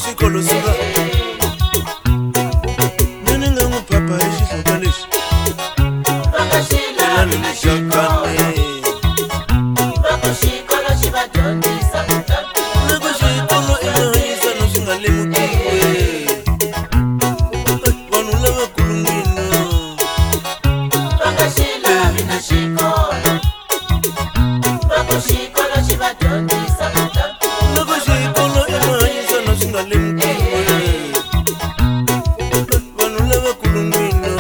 xikolo suka nini nga n'wi phapha hi xihloka lexi elani lexakane loko xikolo i mahanyisa no swi nga lemukiwe vanhu lavakulu ngino loko xikolo i mahanyisa no swi nga lemukiwe vanhu lavakulu ngino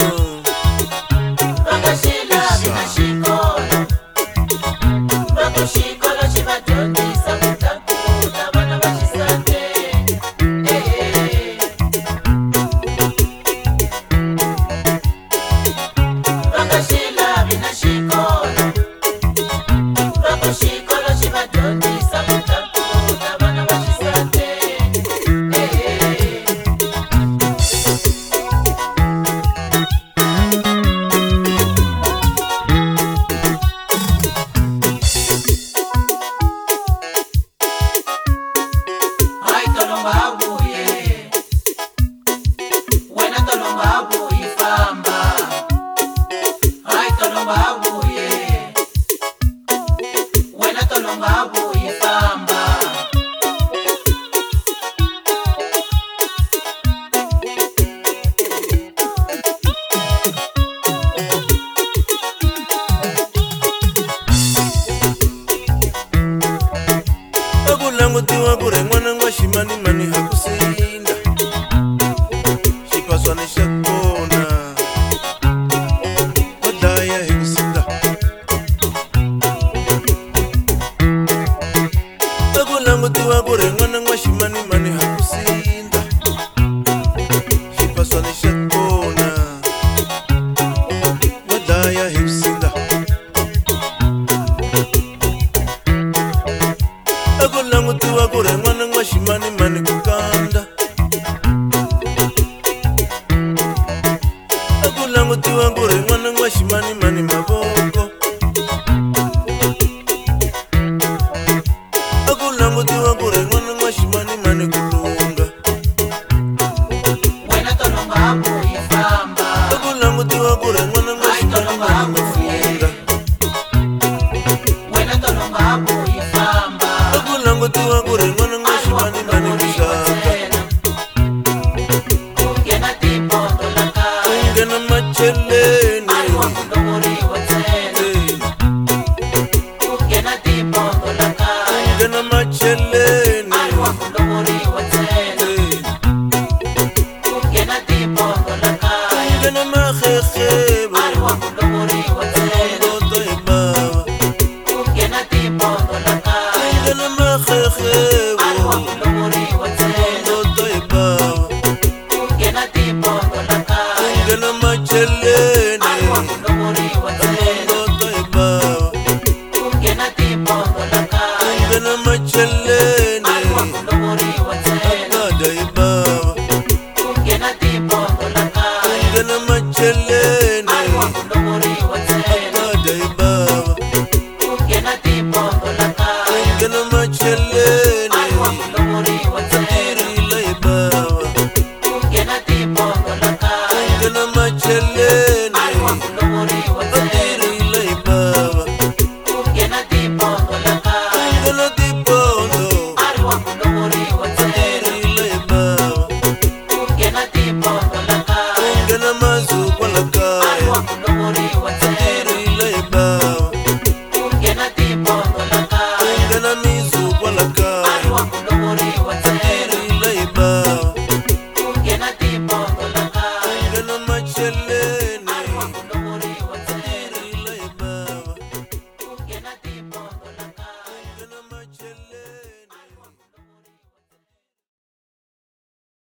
langutiwa ku ri n'wana n'wa ximanimani ha ku sinda xipaswana xa kona wa dlaya hi ku sinda a ku langutiwa ku ri n'wana n'wa ximanimani ha ku sinda xipaswana xa kona wa dlaya hi ku sinda a ku langutiwa ku ri n'wana n'wa ximanimani ku kandza a ku langutiwa ku ri n'wana n'wa ximanimani mavoko a ku langutiwa ku ri n'wana n'wa ximanimani ku lunga a ku langutiwa ku ri n'wana n'wa ximanimani mafunda a ku langutiwa ku ri n'wana n'wa ximanimani muxaka ku nghena macheleni ku nghena macheleni ku nghena makhehebo ngoto hi bava ku nghena makhehebo ngoto hi bava ku nghena macheleni